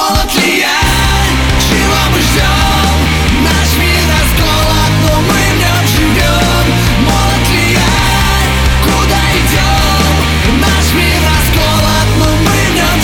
Молод ли я? Чего мы ждем? Наш мир расколот, но мы в нем живем. Молод ли я? Куда идем? Наш мир расколот, но мы в нем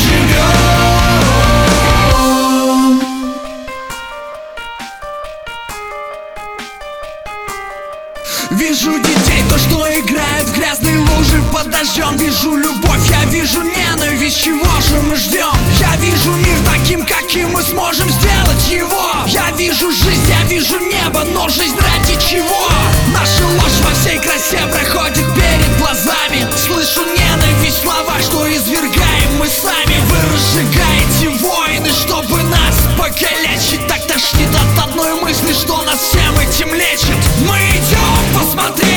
живем. Вижу детей, то, что играют в грязные лужи под дождем. Вижу любовь, я вижу ненависть, чего же мы ждем? Я вижу мир таким, каким мы сможем сделать его. Я вижу жизнь, я вижу небо, но жизнь ради чего? Наша ложь во всей красе проходит перед глазами. Слышу ненависть в словах, что извергаем мы сами. Вы разжигаете войны, чтобы нас покалечить. Так тошнит от одной мысли, что нас всем этим лечит. Мы идем посмотреть.